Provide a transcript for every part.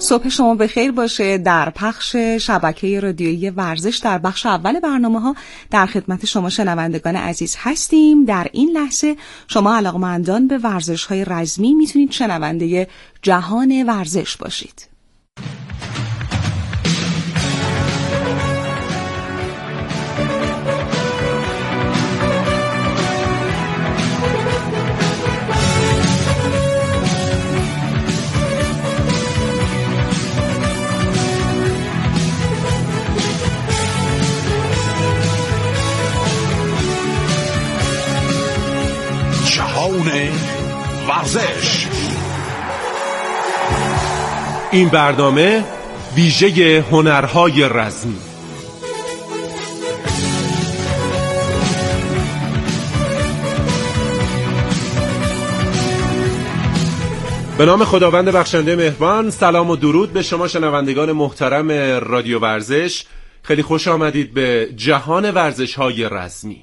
صبح شما بخیر باشه. در پخش شبکه رادیویی ورزش در بخش اول برنامه‌ها در خدمت شما شنوندگان عزیز هستیم. در این لحظه شما علاقه‌مندان به ورزش‌های رزمی میتونید شنونده جهان ورزش باشید. ورزش. این برنامه ویژه هنرهای رزمی. به نام خداوند بخشنده مهربان. سلام و درود به شما شنوندگان محترم رادیو ورزش. خیلی خوش آمدید به جهان ورزش‌های رزمی.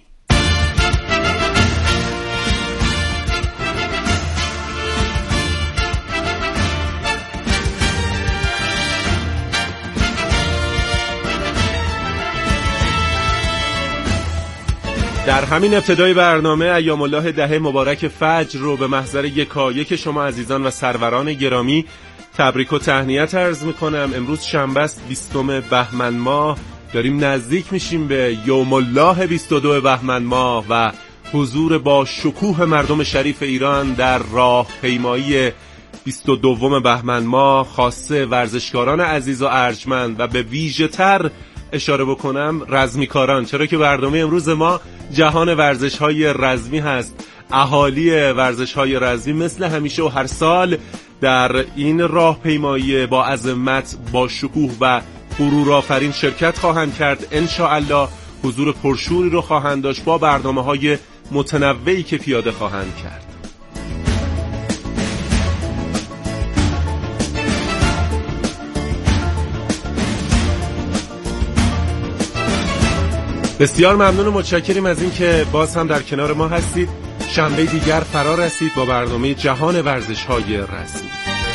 در همین ابتدای برنامه ایام الله ده مبارک فجر رو به محضر یکایک شما عزیزان و سروران گرامی تبریک و تهنیت عرض میکنم. امروز شنبه است 20 بهمن ماه، داریم نزدیک میشیم به یوم الله 22 بهمن ماه و حضور با شکوه مردم شریف ایران در راهپیمایی 22 بهمن ماه. خاصه ورزشکاران عزیز و ارجمند و به ویژه تر اشاره بکنم رزمیکاران، چرا که برنامه امروز ما جهان ورزش‌های رزمی هست. اهالی ورزش‌های رزمی مثل همیشه و هر سال در این راهپیمایی با عظمت، با شکوه و غرورآفرین شرکت خواهند کرد. انشاءالله حضور پرشوری رو خواهند داشت با برنامه‌های متنوعی که پیاده خواهند کرد. بسیار ممنون و متشکریم از این که باز هم در کنار ما هستید. شنبه دیگر فرا رسید با برنامه جهان ورزش‌های رزمی.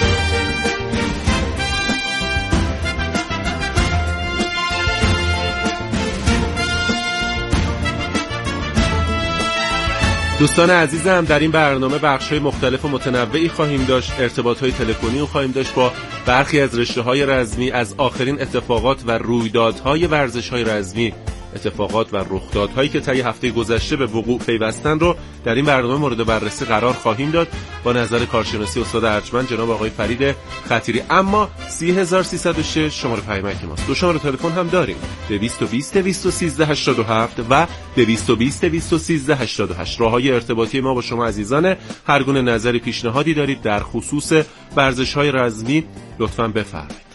دوستان عزیزم، در این برنامه بخش‌های مختلف و متنوعی خواهیم داشت. ارتباط‌های تلفنی خواهیم داشت با برخی از رشته‌های رزمی، از آخرین اتفاقات و رویدادهای ورزش‌های رزمی، اتفاقات و رخدادهایی که طی هفته گذشته به وقوع پیوستن رو در این برنامه مورد بررسی قرار خواهیم داد با نظر کارشناسی استاد ارجمند جناب آقای فرید خطیری. اما 30306 شماره پیامک ماست. دو شماره تلفن هم داریم، 220 213 87 و 220 213 88. راههای ارتباطی ما با شما عزیزان. هر گونه نظری، پیشنهادی دارید در خصوص ورزش‌های رزمی لطفاً بفرمایید.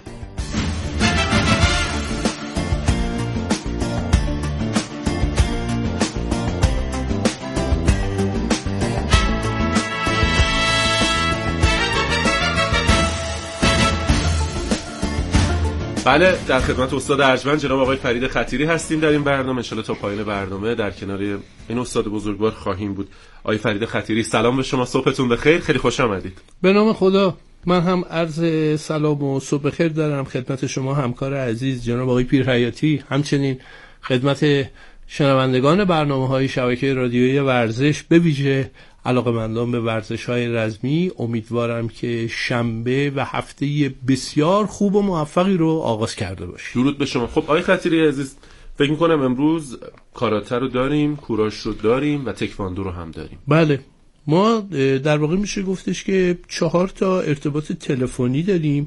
بله، در خدمت استاد ارجمند جناب آقای فرید خطیری هستیم در این برنامه. انشالله تا پایان برنامه در کنار این استاد بزرگوار خواهیم بود. آقای فرید خطیری سلام به شما، صبحتون بخیر، خیلی خوش آمدید. به نام خدا، من هم عرض سلام و صبح بخیر دارم خدمت شما همکار عزیز جناب آقای پیرحیاتی، همچنین خدمت شنوندگان برنامه‌های شبکه رادیویی ورزش، به ویژه علاقه‌مندان به ورزش‌های رزمی. امیدوارم که شنبه و هفته بسیار خوب و موفقی رو آغاز کرده باشید. درود به شما. خب آقای خطیری عزیز، فکر می‌کنم امروز کاراته رو داریم، کوراش رو داریم و تکواندو رو هم داریم. بله، ما در واقع میشه گفتش که 4 تا ارتباط تلفنی داریم.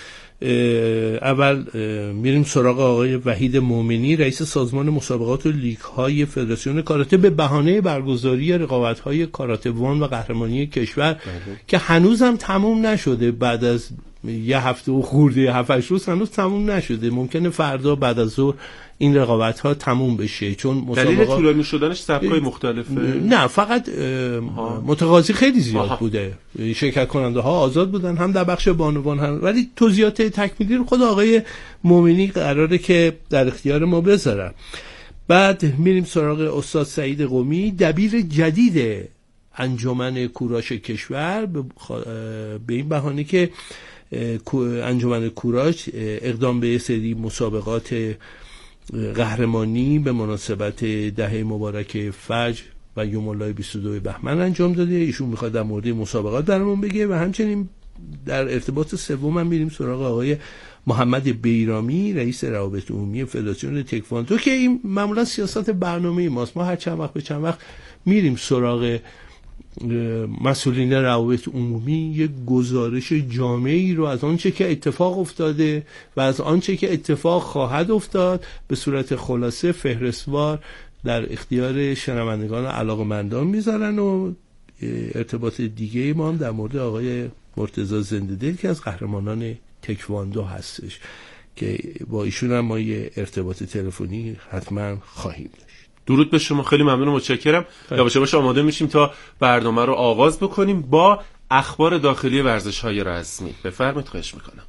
اول میریم سراغ آقای وحید مومنی، رئیس سازمان مسابقات و لیگ‌های فدراسیون کاراته، به بهانه برگزاری رقابت‌های کاراته وان و قهرمانی کشور که هنوزم تموم نشده. بعد از یه هفته و خورده 7-8 روز هنوز تموم نشده. ممکنه فردا بعد از ظهر این رقابت ها تموم بشه، چون مسابقات دلیل طولانی شدنش سبکای مختلفه. نه، فقط متقاضی خیلی زیاد بوده. شرکت کننده ها آزاد بودن، هم در بخش بانوان هم، ولی توضیحات تکمیلی رو خود آقای مومنی قراره که در اختیار ما بذارن. بعد میریم سراغ استاد سعید قمی، دبیر جدید انجمن کوراش کشور، به این بهانه که انجمن کوراج اقدام به سری مسابقات قهرمانی به مناسبت دهه مبارک فجر و یوم الله 22 بهمن انجام داده. ایشون میخواد در مورد مسابقات برامون بگه و همچنین در ارتباط سوم هم میریم سراغ آقای محمد بیرامی، رئیس روابط عمومی فدراسیون تکواندو، که این معمولا سیاست برنامه ماست. ما هر چند وقت به چند وقت میریم سراغ مسئولین روابط عمومی یک گزارش جامعی رو از آنچه که اتفاق افتاده و از آنچه که اتفاق خواهد افتاد به صورت خلاصه فهرستوار در اختیار شنوندگان علاقه‌مندان میذارن. و ارتباط دیگه ما هم در مورد آقای مرتضی زنده‌دل که از قهرمانان تکواندو هستش که با ایشون هم ما یه ارتباط تلفنی حتما خواهیم داشت. درود به شما، خیلی ممنون و متشکرم. یواش آماده میشیم تا برنامه رو آغاز بکنیم با اخبار داخلی ورزش‌های رسمی. بفرمایید، خواهش میکنم.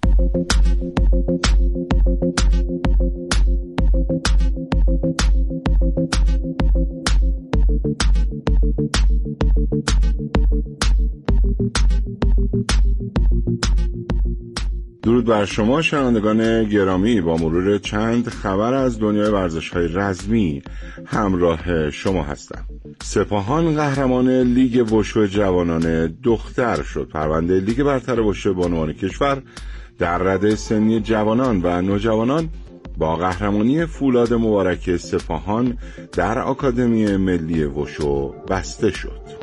درود بر شما شنوندگان گرامی، با مرور چند خبر از دنیای ورزش‌های رزمی همراه شما هستم. سپاهان قهرمان لیگ وشو جوانان دختر شد. پرونده لیگ برتر وشو بانوان کشور در رده سنی جوانان و نوجوانان با قهرمانی فولاد مبارک سپاهان در آکادمی ملی وشو بسته شد.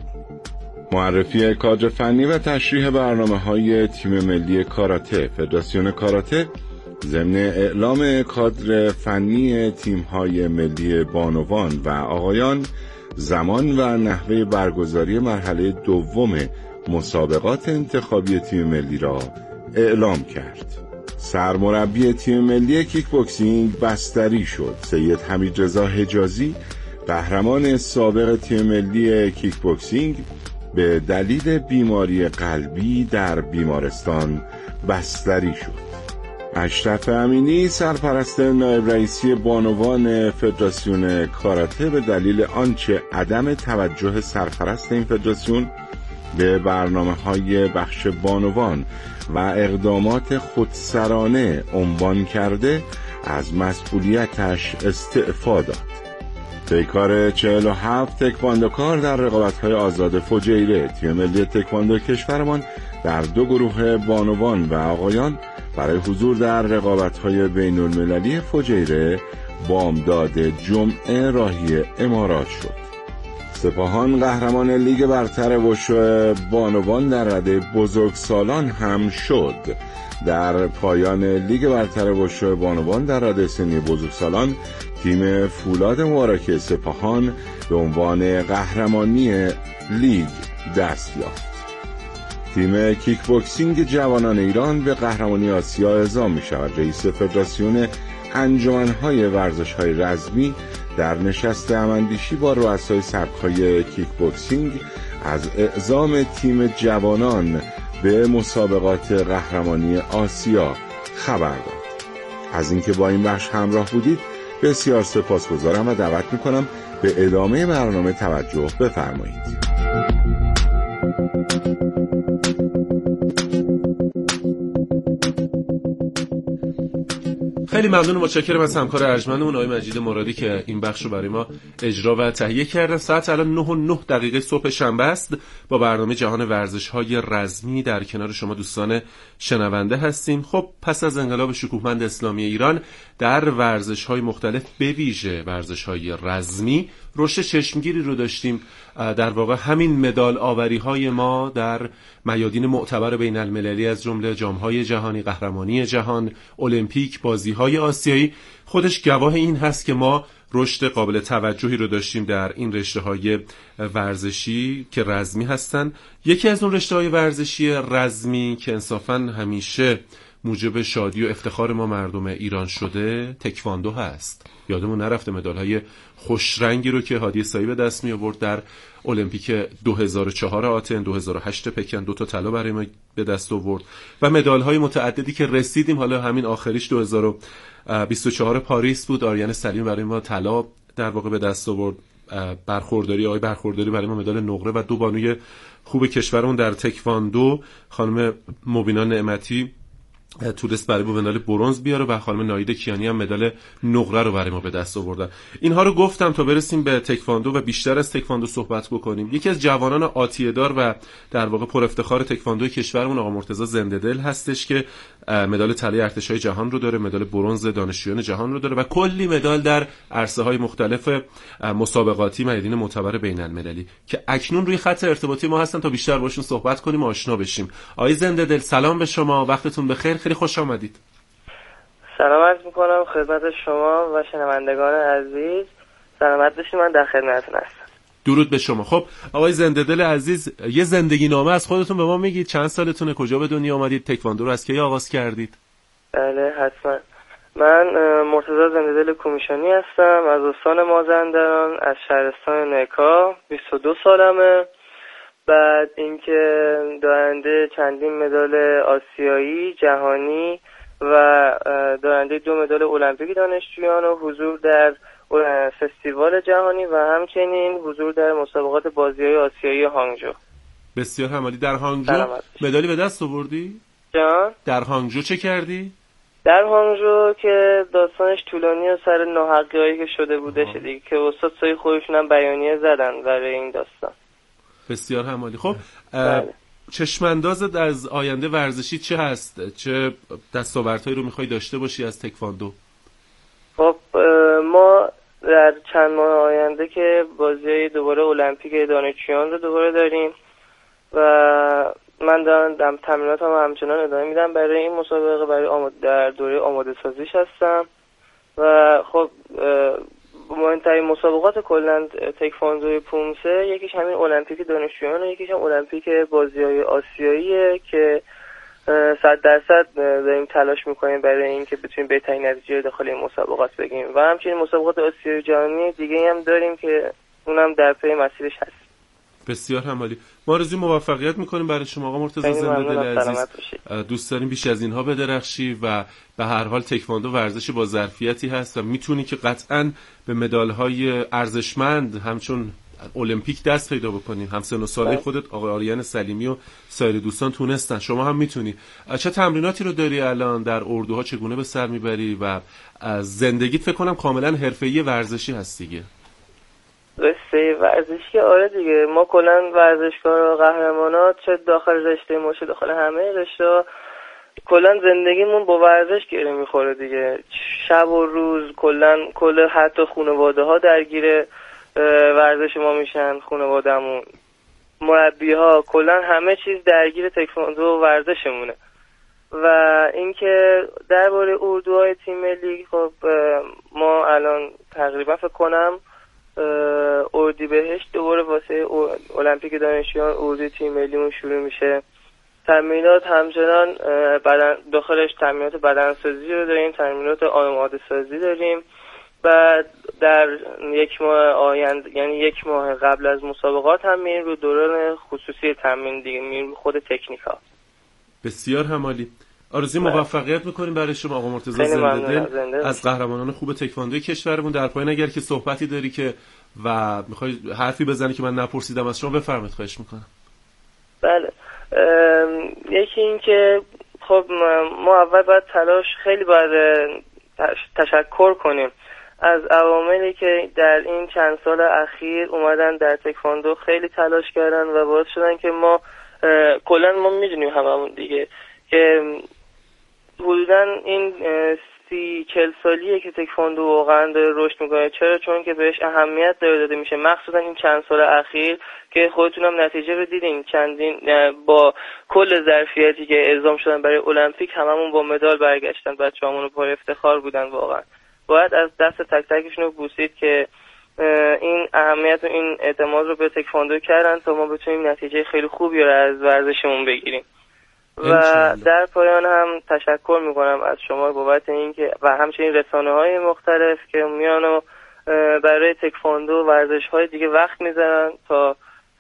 معرفی کادر فنی و تشریح برنامه‌های تیم ملی کاراته. فدراسیون کاراته ضمن اعلام کادر فنی تیم‌های ملی بانوان و آقایان، زمان و نحوه برگزاری مرحله دوم مسابقات انتخابی تیم ملی را اعلام کرد. سرمربی تیم ملی کیک بوکسینگ بستری شد. سید حمیدرضا حجازی، قهرمان سابق تیم ملی کیک بوکسینگ، به دلیل بیماری قلبی در بیمارستان بستری شد. اشرف امینی، سرپرست نایب رئیسی بانوان فدراسیون کاراته، به دلیل آنچه عدم توجه سرپرست این فدراسیون به برنامه‌های بخش بانوان و اقدامات خودسرانه عنوان کرده، از مسئولیتش استعفا داد. پیکار 47 تکواندوکار در رقابت‌های آزاد فجیره. تیم ملی تکواندو کشورمان در دو گروه بانوان و آقایان برای حضور در رقابت‌های بین‌المللی فجیره بامداد جمعه راهی امارات شد. سپاهان قهرمان لیگ برتر وشو بانوان در رده بزرگسالان هم شد. در پایان لیگ برتر وشو بانوان در رده سنی بزرگسالان، تیم فولاد مبارک سپاهان به عنوان قهرمانی لیگ دست یافت. تیم کیک بوکسینگ جوانان ایران به قهرمانی آسیا اعزام می شود. رئیس فدراسیون انجمن‌های ورزش‌های رزمی در نشست هم‌اندیشی با رؤسای سبک‌های کیک بوکسینگ از اعزام تیم جوانان به مسابقات قهرمانی آسیا خبر داد. از اینکه با این بخش همراه بودید بسیار سپاسگزارم و دعوت میکنم به ادامه برنامه توجه بفرمایید. خیلی ممنون و متشکرم از همکار ارجمندمون آقای مجید مرادی که این بخش رو برای ما اجرا و تهیه کردن. ساعت الان 9:09 صبح شنبه است. با برنامه جهان ورزش‌های رزمی در کنار شما دوستان شنونده هستیم. خب پس از انقلاب شکوهمند اسلامی ایران در ورزش‌های مختلف به ویژه ورزش‌های رزمی رشد چشمگیری رو داشتیم. در واقع همین مدال آوری‌های ما در میادین معتبر بین‌المللی از جمله جام‌های جهانی، قهرمانی جهان، المپیک، بازی‌های آسیایی خودش گواه این هست که ما رشد قابل توجهی رو داشتیم در این رشته‌های ورزشی که رزمی هستن. یکی از اون رشته‌های ورزشی رزمی که انصافاً همیشه موجب شادی و افتخار ما مردم ایران شده تکواندو هست. یادمون نرفته مدال‌های خوشرنگی رو که هادی سایی به دست می آورد در المپیک 2004 آتن، 2008 پکن 2 تا طلا برای ما به دست آورد و مدال‌های متعددی که رسیدیم. حالا همین آخریش 2024 پاریس بود، آریان سلیم برای ما طلا در واقع به دست آورد. برخورداری برای ما مدال نقره و 2 بانوی خوب کشورمون در تکواندو، خانم مبینا نعمتی تونست برای ما مدال برنز بیاره و خانم ناهید کیانی هم مدال نقره رو برای ما به دست آوردن. اینها رو گفتم تا برسیم به تکواندو و بیشتر از تکواندو صحبت بکنیم. یکی از جوانان آتیه‌دار و در واقع پر افتخار تکواندو کشورمون آقا مرتضی زنده‌دل هستش که مدال طلای ارتش‌های جهان رو داره، مدال برنز دانشجویان جهان رو داره و کلی مدال در عرصه‌های مختلف مسابقاتی میادین معتبر بین‌المللی که اکنون روی خط ارتباطی ما هستن تا بیشتر باشون صحبت کنیم و آشنا بشیم. آقای زنده‌دل سلام به شما، وقتتون بخیر، خیلی خوش آمدید. سلام عرض میکنم خدمت شما و شنوندگان عزیز. سلامت باشید، من در خدمتتون هستم. درود به شما. خب آقای زنده‌دل عزیز، یه زندگی نامه از خودتون به ما میگید؟ چند سالتونه؟ کجا به دنیا آمدید؟ تکواندو رو از کی آغاز کردید؟ بله حتما. من مرتضی زنده‌دل کومیشانی هستم، از استان مازندران، از شهرستان نکا. 22 سالمه. بعد اینکه دارنده چندین مدال آسیایی، جهانی و دارنده 2 مدال المپیک دانشجویان و حضور در فستیوال جهانی و همچنین حضور در مسابقات بازی‌های آسیایی هانگجو. بسیار عالی. در هانگجو مدالی به دست آوردی؟ جان؟ در هانگجو چه کردی؟ در هانگجو که داستانش طولانی و سر ناحقی‌هایی که شده بودش دیگه که استاد سای خودشون هم بیانیه زدن برای این داستان. بسیار عالی. خب چشماندازت از آینده ورزشی چه هست؟ چه دستاوردهایی رو میخوای داشته باشی از تکواندو؟ خب ما در چند ماه آینده که بازی‌های دوباره المپیک دانشجویان رو دوباره داریم و من دارم تمریناتم همچنان ادامه میدم برای این مسابقه، برای در دوره آماده سازیش هستم و خب مهمترین مسابقات کلا تکواندو پومسه یکیش همین المپیک دانشجویان و یکیش هم المپیک بازی‌های آسیاییه که 100% داریم تلاش میکنیم برای اینکه بتونیم بهترین نتیجه داخل این مسابقات بگیریم و همچنین مسابقات آسیایی جهانی دیگه هم داریم که اونم در پی مسیرش هست. بسیار عالی. ما آرزوی موفقیت میکنیم برای شما آقا مرتضی زنده‌دل عزیز. دوست داریم بیش از اینها بدرخشی و به هر حال تکواندو ورزشی با ظرفیتی هست و میتونی که قطعاً به مدال‌های ارزشمند همچون المپیک دست پیدا بکنیم. هم سن و ساله خودت آقای آریان سلیمی و سایر دوستان تونستن، شما هم میتونی. چه تمریناتی رو داری الان؟ در اردوها چگونه به سر میبری و زندگیت فکر کنم کاملا حرفه‌ای ورزشی هست دیگه؟ قصه ورزشی آره دیگه، ما کلا ورزشکار و قهرمانات چه داخل رشته ما چه داخل همه رشته کلا زندگیمون با ورزش گره میخوره دیگه. شب و روز کل حتی خانواده ها درگیر ورزش ما میشن، خانواده‌مون، مربی ها، کلا همه چیز درگیر تکواندو و ورزشمونه. و اینکه درباره اردوهای تیم ملی، خب ما الان تقریبا فکر کنم اردیبهشت دوباره واسه المپیک دانشجویان اردوی تیم ملیمون شروع میشه. تمرینات همچنان داخلش تمرینات بدنسازی رو داریم، تمرینات آماده سازی داریم. بعد در 1 ماه آینده، یعنی 1 ماه قبل از مسابقات هم میریم رو دوران خصوصی تمرین دیگه، میریم خود تکنیکا. بسیار عالی. آرزوی موفقیت میکنیم برای شما آقا مرتضی زنده‌دل از قهرمانان خوب تکواندوی کشورمون. در پایان اگر که صحبتی داری که و میخوای حرفی بزنی که من نپرسیدم از شما بفرمایید، خواهش میکنم. بله، یکی این که خب ما اول باید خیلی باید تشکر کنیم از عواملی که در این چند سال اخیر اومدن در تکواندو خیلی تلاش کردن و باعث شدن که ما کلا ما میدونیم هممون دیگه که حدوداً این 30-40 سالیه که تکواندو واقعا داره رشد میکنه. چرا؟ چون که بهش اهمیت داده میشه، مخصوصا این چند سال اخیر که خودتونم نتیجه رو دیدین. چندین با کل ظرفیتی که اعزام شدن برای المپیک هممون با مدال برگشتن، بچه‌هامون پر افتخار بودن. واقعا باید از دست تک تکشون رو بوسید که این اهمیت و این اعتماد رو به تکواندو کردن تا ما بتونیم نتیجه خیلی خوبی رو از ورزشمون بگیریم. و در پایان هم تشکر میکنم از شما بابت اینکه و همچنین رسانه‌های مختلف که میان و برای تکواندو ورزش‌های دیگه وقت میذارن تا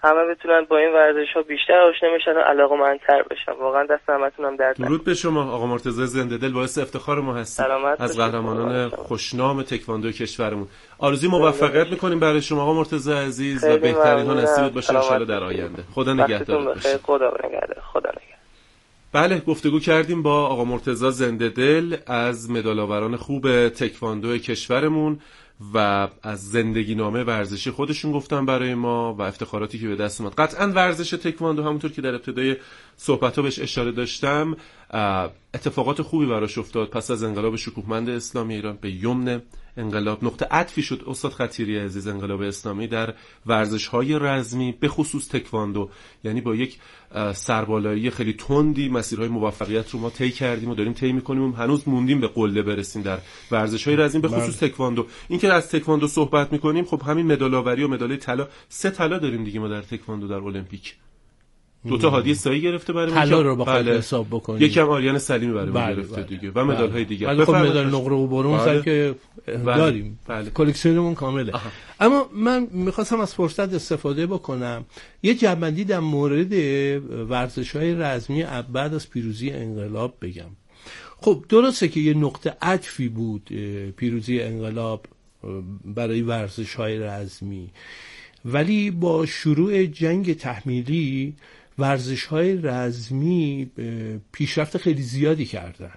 همه بتونن با این ورزش‌ها بیشتر آشنا بشن و علاقه‌مندتر بشن. واقعا دست همتون هم درد نکنه. درود به شما آقا مرتضی زنده دل، باعث افتخار ما هستید از قهرمانان خوشنام تکواندو کشورمون. آرزوی موفقیت می‌کنیم برای شما آقا مرتضی عزیز و بهترین ها نصیبت باشه ان شاءالله در آینده. خدا نگهدارت باشه. خدا نگهدار. خدا نگهدار. بله، گفتگو کردیم با آقا مرتضی زنده دل از مدال‌آوران خوب تکواندو کشورمون و از زندگی نامه ورزشی خودشون گفتن برای ما و افتخاراتی که به دست اومد. قطعاً ورزش تکواندو همونطور که در ابتدای صحبت‌ها بهش اشاره داشتم اتفاقات خوبی براش افتاد. پس از انقلاب شکوهمند اسلامی ایران به یمن انقلاب نقطه عطفی شد استاد خطیری عزیز انقلاب اسلامی در ورزش‌های رزمی به خصوص تکواندو. یعنی با یک سربالایی خیلی تندی مسیرهای موفقیت رو ما طی کردیم و داریم طی می‌کنیم. هنوز موندیم به قله برسیم در ورزش‌های رزمی به خصوص تکواندو. این که از تکواندو صحبت می‌کنیم، خب همین مدال‌آوری و مدال طلا، 3 طلا داریم دیگه ما در تکواندو در المپیک. 2 هادی سایی گرفته برای ما طلا رو بخواد حساب بکنیم، یکم آریان سلیمی برای ما گرفته دیگه و مدال‌های دیگه. خب مدال نقره و برنز که داریم، کلکسیونمون کامله. اما من می‌خواستم از فرصت استفاده بکنم یه جنبندی در مورد ورزش‌های رزمی بعد از پیروزی انقلاب بگم. خب درسته که یه نقطه عطفی بود پیروزی انقلاب برای ورزش‌های رزمی، ولی با شروع جنگ تحمیلی ورزش‌های رزمی پیشرفت خیلی زیادی کردن.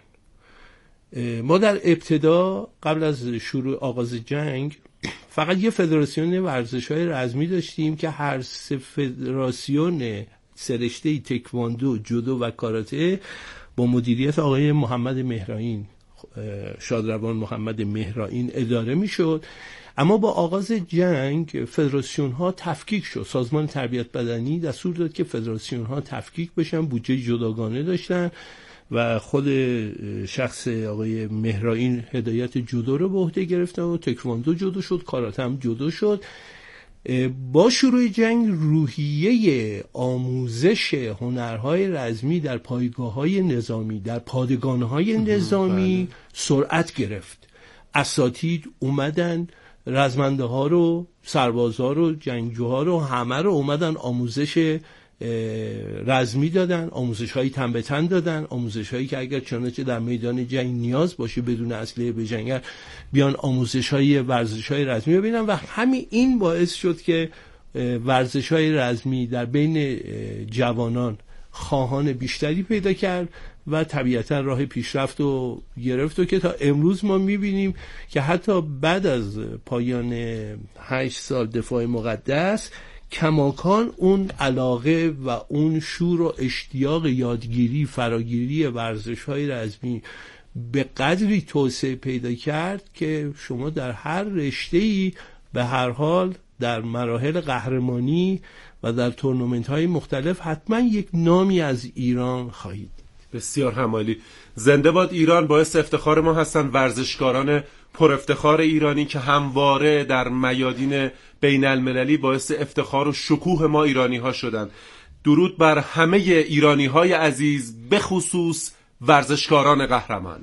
ما در ابتدا قبل از شروع آغاز جنگ فقط یه فدراسیون ورزش‌های رزمی داشتیم که هر 3 فدراسیون سرشته تکواندو، جودو و کاراته با مدیریت آقای محمد مهرائین، شادروان محمد مهرائین اداره میشد. اما با آغاز جنگ فدراسیون ها تفکیک شد. سازمان تربیت بدنی دستور داد که فدراسیون ها تفکیک بشن، بودجه جداگانه داشتن و خود شخص آقای مهرائین هدایت جودو رو به عهده گرفتن و تکواندو جودو شد، کاراته هم جودو شد. با شروع جنگ روحیه آموزش هنرهای رزمی در پایگاه‌های نظامی، در پادگان‌های نظامی سرعت گرفت. اساتید اومدن رزمنده ها رو، سربازها رو، جنگجوها رو، همه رو اومدن آموزش رزمی دادن، آموزش هایی تن به تن دادن، آموزش هایی که اگر چنانچه در میدان جنگ نیاز باشه بدون اسلحه بجنگن بیان آموزش های ورزش های رزمی ببینن و همین این باعث شد که ورزش های رزمی در بین جوانان خواهان بیشتری پیدا کرد و طبیعتا راه پیشرفت رو گرفت و که تا امروز ما میبینیم که حتی بعد از پایان 8 سال دفاع مقدس کماکان اون علاقه و اون شور و اشتیاق یادگیری فراگیری ورزش‌های رزمی به قدری توسعه پیدا کرد که شما در هر رشته‌ای به هر حال در مراحل قهرمانی و در تورنمنت‌های مختلف حتما یک نامی از ایران خواهید. بسیار همالی. زنده باد ایران. باعث افتخار ما هستن ورزشکاران پر افتخار ایرانی که همواره در میادین بین المللی باعث افتخار و شکوه ما ایرانی ها شدن. درود بر همه ایرانی های عزیز، به خصوص ورزشکاران قهرمان.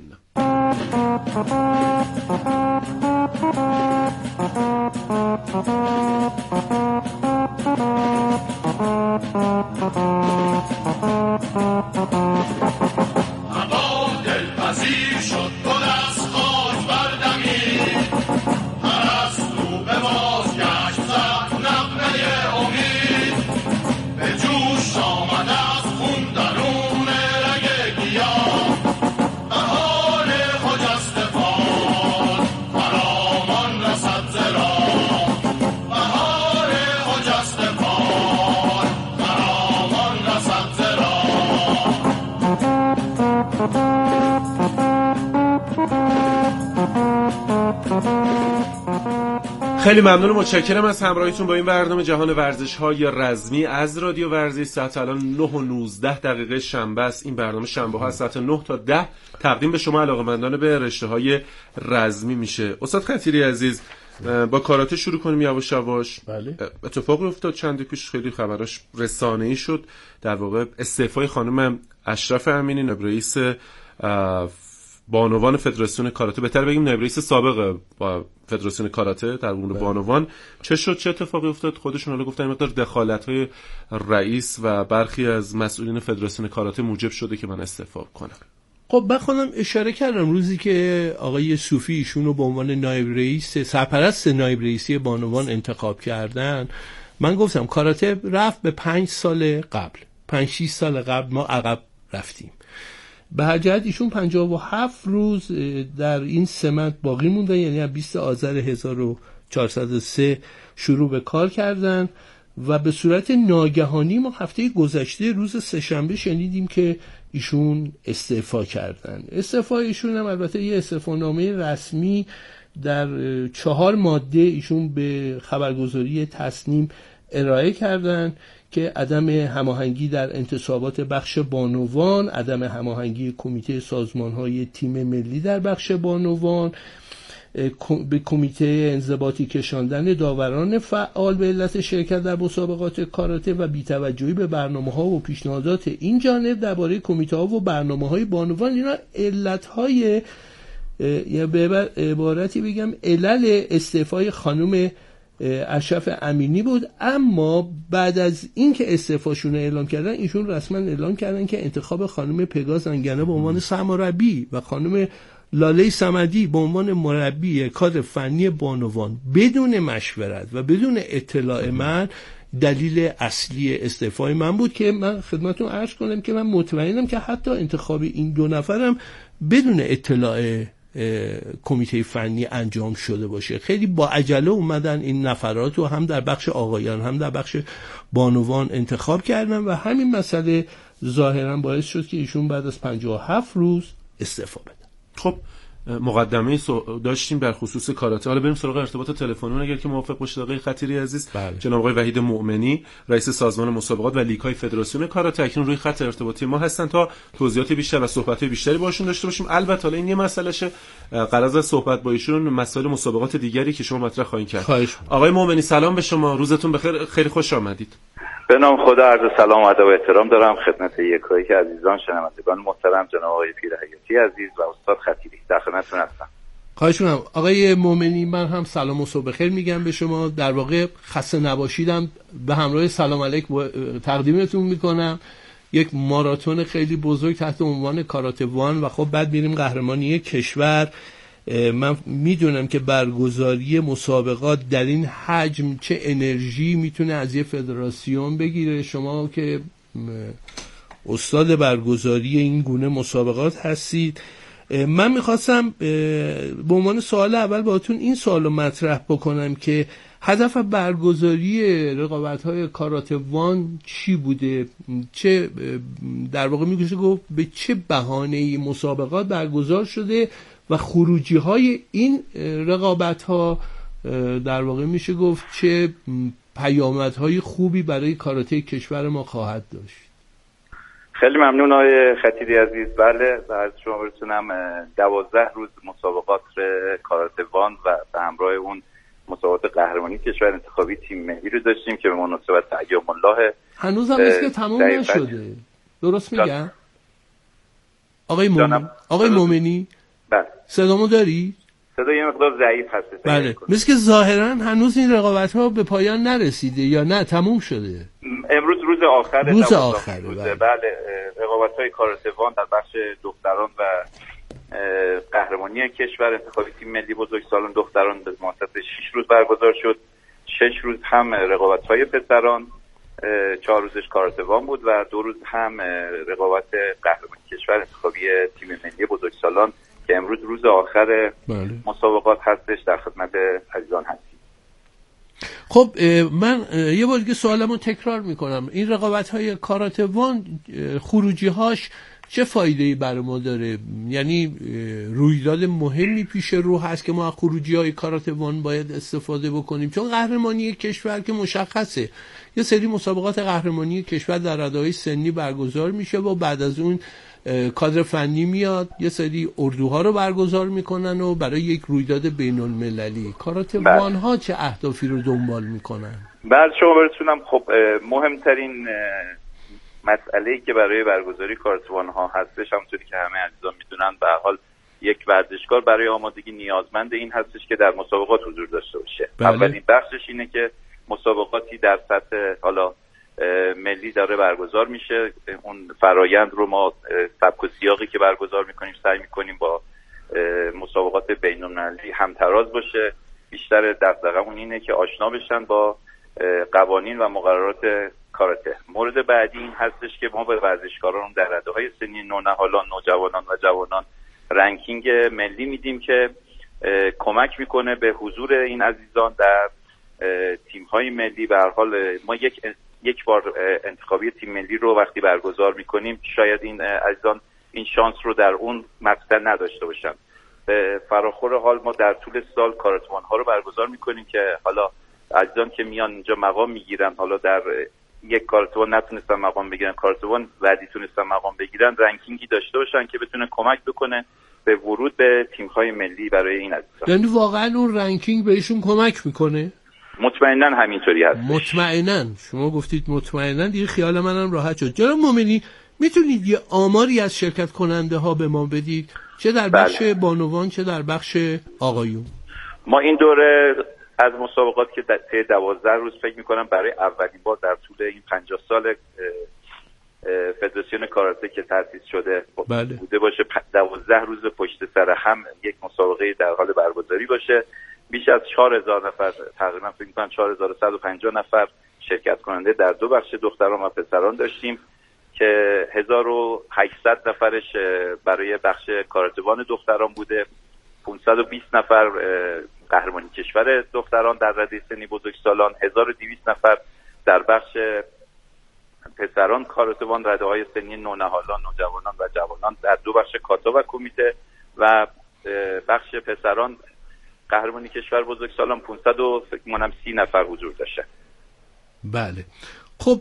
هوا دلپذیر شد، گل از خاک بردمید، پرستو به بازگشت زد نغمه امید، به جوش آمد از خون درون رگ گیاه، بهار خجستفان فرامان رسد ز راه، بهار خجستفان فرامان رسد ز راه. خیلی ممنون و متشکرم از همراهیتون با این برنامه جهان ورزش‌های رزمی از رادیو ورزش. ساعت الان 9:19 شنبه است. این برنامه شنبه ها از ساعت 9 تا 10 تقدیم به شما علاقه‌مندان به رشته‌های رزمی میشه. استاد خطیری عزیز، با کاراته شروع کنیم یواش یواش. بله. اتفاقی افتاد چند پیش، خیلی خبراش رسانه‌ای شد، در واقع استعفای خانم اشرف امینی، نایب رئیس بانوان فدراسیون کاراته، بهتر بگیم نایب رئیس سابق با فدراسیون کاراته در مورد بانوان، چه شد، چه اتفاقی افتاد؟ خودشون حالا گفتن مقدار دخالت‌های رئیس و برخی از مسئولین فدراسیون کاراته موجب شده که من استعفا کنم. خب من خودم اشاره کردم روزی که آقای صوفی ایشون رو به عنوان نایب رئیس، سرپرست نایب رئیسی بانوان انتخاب کردن، من گفتم کاراته رفت به 5 سال قبل، 5-6 سال قبل ما عقب رفتیم. به هر جهت ایشون 57 روز در این سمت باقی موندن، یعنی از 20 آذر 1403 شروع به کار کردن و به صورت ناگهانی ما هفته گذشته روز سه‌شنبه شنیدیم که ایشون استعفا کردن. استعفا ایشون هم البته یه استعفانامه رسمی در 4 ماده ایشون به خبرگزاری تصنیم ارائه کردن که عدم هماهنگی در انتصابات بخش بانوان، عدم هماهنگی کمیته سازمان‌های تیم ملی در بخش بانوان، به کمیته انضباطی کشاندن داوران فعال به علت شرکت در مسابقات کاراته و بی‌توجهی به برنامه‌ها و پیشنهادات این جانب درباره کمیته‌ها و برنامه‌های بانوان. اینا علت‌های، یا به عبارتی بگم علل استعفای خانم اشرف امینی بود. اما بعد از اینکه استعفاشون رو اعلام کردن، ایشون رسما اعلام کردن که انتخاب خانم پگاه زنگنه به عنوان سرمربی و خانم لاله صمدی به عنوان مربی کادر فنی بانوان بدون مشورت و بدون اطلاع من دلیل اصلی استعفای من بود که من خدمتتون عرض کنم که من مطمئنم که حتی انتخاب این 2 نفرم بدون اطلاع کمیته فنی انجام شده باشه. خیلی با عجله اومدن این نفرات رو هم در بخش آقایان هم در بخش بانوان انتخاب کردن و همین مسئله ظاهرا باعث شد که ایشون بعد از 57 روز استعفا بدن. خب مقدمه داشتیم در خصوص کاراته، حالا بریم سراغ ارتباط تلفنی اگر که موافق باشید آقای خطیری عزیز. بله. جناب آقای وحید مؤمنی رئیس سازمان مسابقات و لیگ‌های فدراسیون کاراته اکنون روی خط ارتباطی ما هستن تا توضیحات بیشتر و صحبت‌های بیشتری باشون داشته باشیم. البته حالا این یه مسئلهشه، قرار است صحبت با ایشون مسائل مسابقات دیگری که شما مطرح خواهید کرد. آقای مؤمنی سلام به شما، روزتون بخیر، خیلی خوش آمدید. به نام خدا عرض سلام و ادب و احترام دارم خدمت یکایک عزیزان شنوندگان محترم، جناب آقای پیرحیاتی عزیز و استاد خطیری، در خدمتتون هستم. خواهش می‌کنم آقای مؤمنی، من هم سلام و صبح بخیر میگم به شما. در واقع خسته نباشیدم به همراه سلام علیک تقدیمتون میکنم. یک ماراتون خیلی بزرگ تحت عنوان کاراته وان و خب بعد میریم قهرمانی کشور. من میدونم که برگزاری مسابقات در این حجم چه انرژی میتونه از یه فدراسیون بگیره. شما که استاد برگزاری این گونه مسابقات هستید، من میخواستم به عنوان سوال اول باهاتون این سوالو مطرح بکنم که هدف برگزاری رقابت‌های کاراته وان چی بوده؟ چه در واقع میشه گفت به چه بهانه‌ای مسابقات برگزار شده و خروجی‌های این رقابت‌ها در واقع میشه گفت چه پیامدهای خوبی برای کاراته کشور ما خواهد داشت؟ خیلی ممنون آقای خطیری عزیز. بله، از شما برسونم 12 روز مسابقات کاراته وان و به همراه اون مسابقات قهرمانی کشور انتخابی تیم ملی رو داشتیم که به مناسبت ایام الله هنوزم نیست که تموم نشده. درست میگم؟ آقای مؤمنی؟ بله. صدامو داری؟ صدا یه مقدار ضعیف هست. بله. مثل که ظاهرا هنوز این رقابت‌ها به پایان نرسیده یا نه تموم شده؟ امروز روز آخره. روز آخره. بله. رقابت‌های کاراته وان در بخش دختران و قهرمانی کشور انتخابی تیم ملی بزرگسالان دختران به مدت 6 روز برگزار شد. 6 روز هم رقابت‌های پسران، 4 روزش کاراته وان بود و 2 روز هم رقابت قهرمانی کشور انتخابی تیم ملی بزرگسالان که امروز روز آخر مسابقات هستش. در خدمت عزیزان هستیم. خب من یه بار دیگه سوالمو تکرار میکنم. این رقابت‌های کاراته وان خروجی‌هاش چه فایده‌ای برای ما داره؟ یعنی رویداد مهمی پیش رو هست که ما از خروجی‌های کاراته وان باید استفاده بکنیم، چون قهرمانی کشور که مشخصه یه سری مسابقات قهرمانی کشور در رده‌های سنی برگزار میشه و بعد از اون کادر فنی میاد یه سری اردوها رو برگزار میکنن و برای یک رویداد بین‌المللی کاراته وان ها چه اهدافی رو دنبال میکنن؟ بعد شما برسونم. خب مهمترین مسئله‌ای که برای برگزاری کاراته وان ها هستش، همونطوری که همه عزیزان میدونن، به هر حال یک ورزشکار برای آمادگی نیازمند این هستش که در مسابقات حضور داشته باشه. بله. اولین بخشش اینه که مسابقاتی در سطح حالا ملی داره برگزار میشه. اون فرایند رو ما سبک و سیاقی که برگزار میکنیم سعی میکنیم با مسابقات بین‌المللی همتراز باشه. بیشتر دغدغه‌مون اینه که آشنا بشن با قوانین و مقررات کاراته. مورد بعدی این هستش که ما به ورزشکاران در رده‌های سنی نونهالان، نوجوانان و جوانان رنکینگ ملی میدیم که کمک میکنه به حضور این عزیزان در تیم‌های ملی. به هر حال ما یک بار انتخابی تیم ملی رو وقتی برگزار میکنیم شاید این عزیزان این شانس رو در اون مقطع نداشته باشن. به فراخور حال ما در طول سال کاراتوان ها رو برگزار میکنیم که حالا عزیزان که میان اینجا مقام میگیرن، حالا در یک کاراتوان نتونستن مقام بگیرن، کاراتوان بعدی تونستن مقام بگیرن، رنکینگی داشته باشن که بتونه کمک بکنه به ورود به تیم‌های ملی برای این عزیزان. یعنی واقعا اون رنکینگ بهشون کمک میکنه؟ مطمئناً همینطوری هست. مطمئناً شما گفتید مطمئناً، دیگه خیال منم راحت شد. جناب مومنی میتونید یه آماری از شرکت کننده ها به ما بدید، چه در بخش بانوان چه در بخش آقایون؟ ما این دوره از مسابقات که طی 12 روز فکر می‌کنم برای اولین بار در طول این 50 سال فدراسیون کاراته که تأسیس شده بوده باشه 12 روز پشت سر هم یک مسابقه در حال برگزاری باشه. بیش از 4000 نفر، تقریبا فکر می‌کنم 4150 نفر شرکت کننده در دو بخش دختران و پسران داشتیم که 1800 نفرش برای بخش کاراتوان دختران بوده، 520 نفر قهرمانی کشور دختران در رده سنی بزرگسالان، 1200 نفر در بخش پسران کاراتوان رده های سنی نونهالان، نوجوانان و جوانان در دو بخش کاتا و کمیته، و بخش پسران قهرمانی کشور بزرگسالان 530 نفر حضور داشته. بله. خب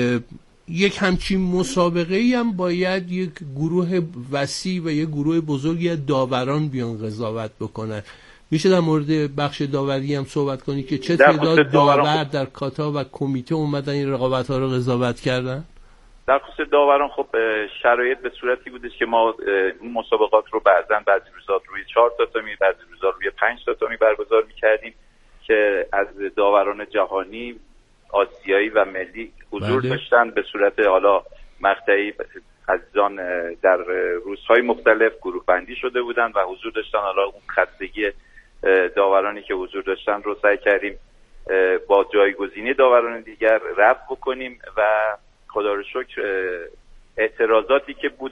یک همچین مسابقه‌ای هم باید یک گروه وسیع و یک گروه بزرگی از داوران بیان قضاوت بکنن. میشه در مورد بخش داوری هم صحبت کنی که چه تعداد داور در کاتا و کمیته اومدن این رقابت‌ها رو قضاوت کردن؟ در خصوص داوران خب شرایط به صورتی بودش که ما این مسابقات رو بعضی روزا روی 4 تاتامی، بعضی روزا روی 5 تاتامی برگزار می‌کردیم که از داوران جهانی، آسیایی و ملی حضور داشتن به صورت حالا مقطعی. عزیزان در روزهای مختلف گروه بندی شده بودن و حضور داشتن. حالا اون خستگی داورانی که حضور داشتن رو سعی کردیم با جایگزینی داوران دیگر رفع بکنیم و خدا رو شکر اعتراضاتی که بود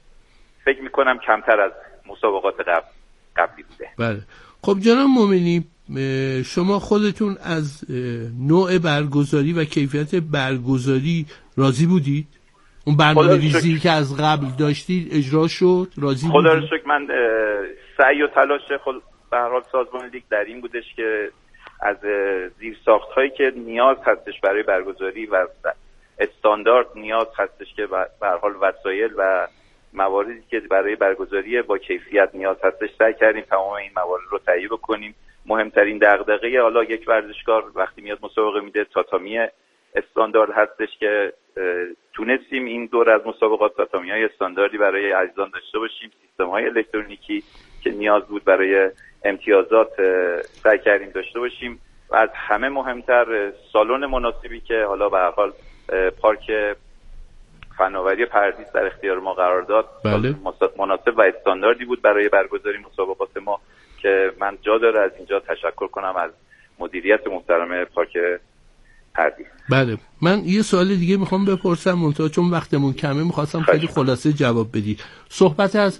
فکر میکنم کمتر از مسابقات قبلی بوده. بله. خب جناب مومنی، شما خودتون از نوع برگزاری و کیفیت برگزاری راضی بودید؟ اون برنامه‌ریزی که از قبل داشتید اجرا شد؟ راضی بودید؟ خدا رو شکر من سعی و تلاش به هر حال سازمان لیگ در این بودش که از زیرساخت‌هایی که نیاز هستش برای برگزاری و استاندارد نیاز هستش که به هر حال وسایل و مواردی که برای برگزاری با کیفیت نیاز هستش سعی کردیم تمام این موارد رو تهیه بکنیم. مهمترین دغدغه حالا یک ورزشکار وقتی میاد مسابقه میده تاتامی استاندارد هستش که تونستیم این دور از مسابقات تاتامی‌های استانداردی برای عزیزان داشته باشیم. سیستم‌های الکترونیکی که نیاز بود برای امتیازات سعی کردیم داشته باشیم و از همه مهمتر سالن مناسبی که حالا به هر حال پارک فناوری پردیس در اختیار ما قرار داد. بله. مناسب و استانداردی بود برای برگزاری مسابقات ما که من جا داره از اینجا تشکر کنم از مدیریت محترم پارک پردیس. بله. من یه سوال دیگه میخوام بپرسم منتها چون وقتمون کمه میخواستم خیلی خلاصه جواب بدی. صحبت از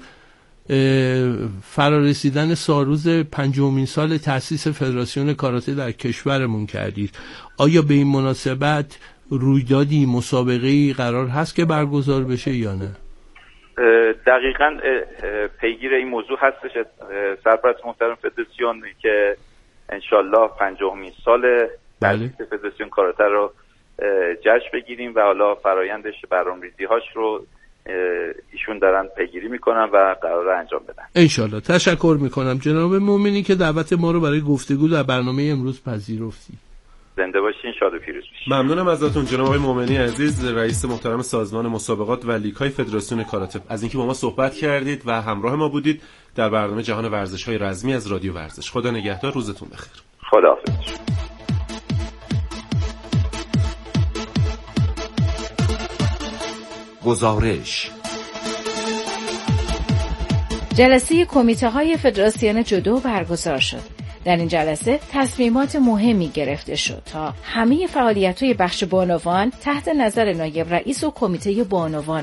فرارسیدن سالروز 50مین سال تأسیس فدراسیون کاراته در کشورمون کردید. آیا به این مناسبت رویدادی مسابقه‌ای قرار هست که برگزار بشه یا نه؟ دقیقاً پیگیر این موضوع هستش سرپرست محترم فدراسیون که انشالله 50مین سال تأسیس فدراسیون کاراته رو جشن بگیریم و حالا فرایندش برنامه‌ریزی‌هاش رو ایشون دارن پیگیری میکنن و قراره انجام بدن. انشالله. تشکر میکنم جناب مومنی که دعوت ما رو برای گفتگو در برنامه امروز پذیرفتی. زنده باشین، شاد و پیروز باشین. ممنونم ازتون جناب آقای مومنی عزیز، رئیس محترم سازمان مسابقات و لیگ‌های فدراسیون کاراته، از اینکه با ما صحبت کردید و همراه ما بودید در برنامه جهان ورزش‌های رزمی از رادیو ورزش. خدا نگهدار، روزتون بخیر. خداحافظ. گزارش جلسه کمیته‌های فدراسیون جودو برگزار شد. در این جلسه تصمیمات مهمی گرفته شد تا همه فعالیت‌های بخش بانوان تحت نظر نایب رئیس و کمیته بانوان